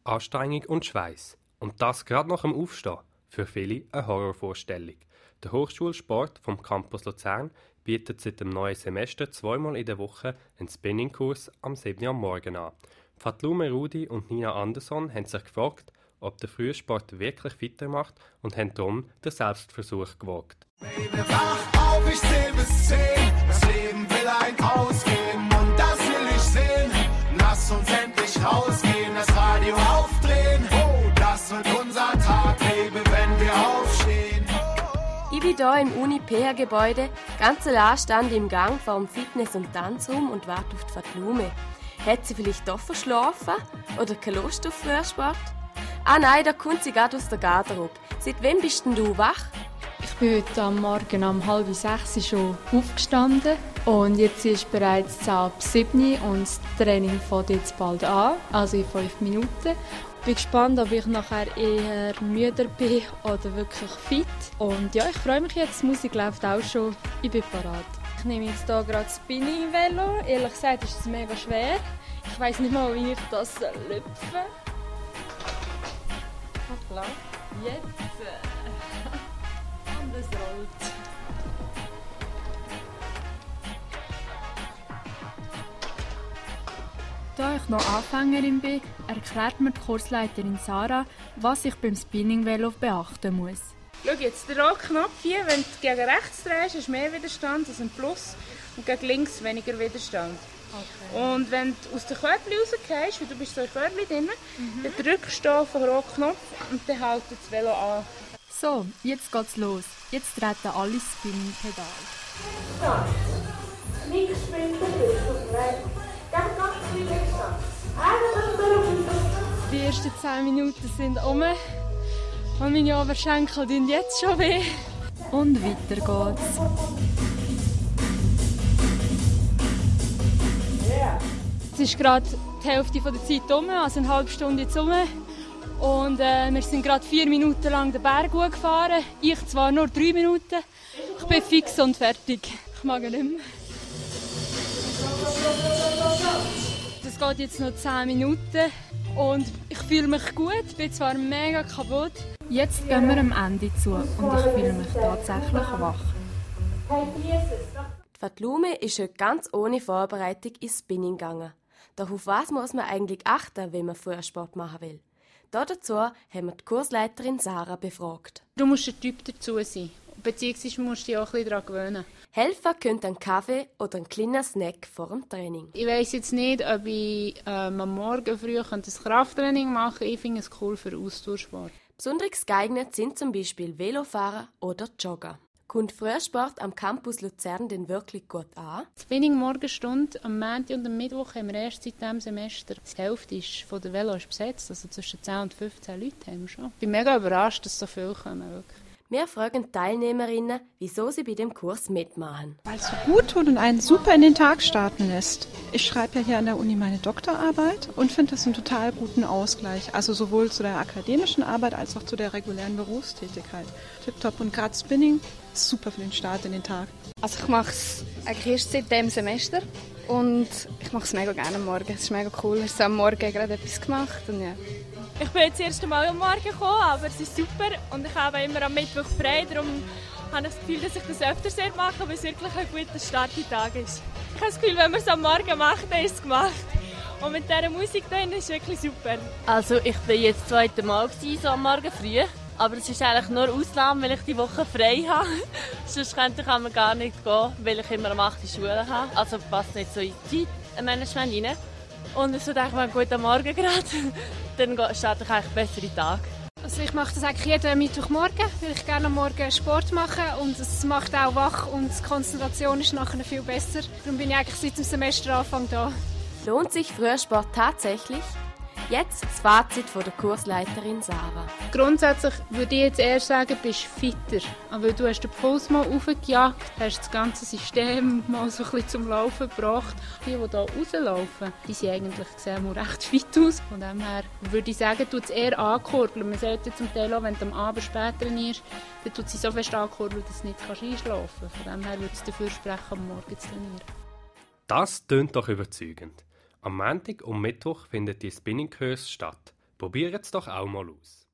Anstrengung und Schweiß. Und das gerade nach dem Aufstehen. Für viele eine Horrorvorstellung. Der Hochschulsport vom Campus Luzern bietet seit dem neuen Semester 2-mal in der Woche einen Spinningkurs am 7. Uhr am Morgen an. Fatlume Rudi und Nina Anderson haben sich gefragt, ob der Frühsport wirklich fitter macht und haben darum den Selbstversuch gewagt. Baby, wach auf, ich zähl bis 10. Das Leben will ein Ausgehen und das will ich sehen. Lass uns endlich rausgehen, das Radio aufdrehen. Oh, das wird unser Tag, Baby, wenn wir aufstehen. Ich bin hier im Uni-PH-Gebäude, ganz allein stand ich im Gang vor dem Fitness- und Tanzraum und warte auf die Fatlume. Hat sie vielleicht doch verschlafen? Oder keine Lust auf Frühsport? Ah nein, da kommt sie gerade aus der Garderobe. Seit wann bist denn du wach? Ich bin heute am Morgen um 5:30 schon aufgestanden und jetzt ist bereits 6:10 und das Training fängt jetzt bald an, also in 5 Minuten. Ich bin gespannt, ob ich nachher eher müder bin oder wirklich fit. Und ja, ich freue mich jetzt, die Musik läuft auch schon, ich bin bereit. Ich nehme jetzt hier gerade das Spinning-Velo. Ehrlich gesagt ist es mega schwer. Ich weiss nicht mal, wie ich das lüpfe. Hoppla. Jetzt. Und es rollt. Da ich noch Anfängerin bin, erklärt mir die Kursleiterin Sarah, was ich beim Spinning-Velo beachten muss. Schau jetzt, der Rollknopf hier, wenn du gegen rechts drehst, hast du mehr Widerstand als ein Plus und gegen links weniger Widerstand. Okay. Und wenn du aus dem Körbchen rausgehst, weil du bist so im Körbchen drin, dann drückst du auf den Rollknopf und dann hält das Velo an. So, jetzt geht's los. Jetzt treten alle das Spinning-Pedal. So, links springt der Fuß, dann ganz viel Widerstand. Die ersten 10 Minuten sind um. Und meine Oberschenkel tun jetzt schon weh. Und weiter geht's. Es ist gerade die Hälfte der Zeit um, also eine halbe Stunde jetzt um. Und wir sind gerade 4 Minuten lang den Berg gefahren. Ich zwar nur 3 Minuten. Ich bin fix und fertig. Ich mag nicht mehr. Das geht jetzt noch 10 Minuten. Und ich fühle mich gut, bin zwar mega kaputt. Jetzt gehen wir am Ende zu und ich fühle mich tatsächlich wach. Die Fatlume ist heute ganz ohne Vorbereitung ins Spinning gegangen. Doch auf was muss man eigentlich achten, wenn man Frühsport machen will? Dazu haben wir die Kursleiterin Sarah befragt. Du musst ein Typ dazu sein, beziehungsweise musst du dich auch ein bisschen daran gewöhnen. Helfen könnte ein Kaffee oder ein kleiner Snack vor dem Training. Ich weiss jetzt nicht, ob ich am Morgen früh ein Krafttraining machen könnte. Ich finde es cool für Ausdauersport. Besonders geeignet sind zum Beispiel Velofahren oder Joggen. Kommt Frühsport am Campus Luzern denn wirklich gut an? Die Spinning-Morgenstunde am Montag und am Mittwoch haben wir erst seit diesem Semester. Die Hälfte von der Velo ist besetzt, also zwischen 10 und 15 Leute haben wir schon. Ich bin mega überrascht, dass so viele kommen. Wirklich. Wir fragen die Teilnehmerinnen, wieso sie bei dem Kurs mitmachen. Weil es so gut tut und einen super in den Tag starten lässt. Ich schreibe ja hier an der Uni meine Doktorarbeit und finde das einen total guten Ausgleich. Also sowohl zu der akademischen Arbeit als auch zu der regulären Berufstätigkeit. Tipptopp, und gerade Spinning ist super für den Start in den Tag. Also ich mache es eigentlich erst seit diesem Semester und ich mache es mega gerne am Morgen. Es ist mega cool. Ich habe am Morgen gerade etwas gemacht und ja. Ich bin jetzt das erste Mal am Morgen gekommen, aber es ist super und ich habe immer am Mittwoch frei, darum habe ich das Gefühl, dass ich das öfter machen, weil es wirklich ein guter Start in den Tag ist. Ich habe das Gefühl, wenn man es am Morgen macht, dann ist es gemacht. Und mit dieser Musik drin ist es wirklich super. Also ich bin jetzt das 2. Mal so am Morgen früh, aber es ist eigentlich nur Ausnahme, weil ich die Woche frei habe. Sonst könnte ich gar nicht gehen, weil ich immer am 8. Uhr Schule habe. Also passt nicht so in die Zeitmanagement rein. Und so denke ich mir, gut, am Morgen gerade, dann starte ich eigentlich besser in den Tag. Also ich mache das eigentlich jeden Mittwochmorgen, weil ich gerne am Morgen Sport mache und es macht auch wach und die Konzentration ist nachher viel besser. Darum bin ich eigentlich seit dem Semesteranfang da. Lohnt sich Frühsport tatsächlich? Jetzt das Fazit von der Kursleiterin Sarah. Grundsätzlich würde ich jetzt eher sagen, du bist fitter. Aber du hast den Puls mal aufgejagt, hast das ganze System mal so ein bisschen zum Laufen gebracht. Die hier rauslaufen, die sehen eigentlich recht fit aus. Von dem her würde ich sagen, tut es eher ankurbeln. Man sollte zum Teil auch, wenn du am Abend spät trainierst, dann tut sie so fest ankurbeln, dass du nicht einschlafen kannst. Von dem her würde es dafür sprechen, am Morgen zu trainieren. Das tönt doch überzeugend. Am Montag und Mittwoch findet die Spinning-Kurs statt. Probiert es doch auch mal aus.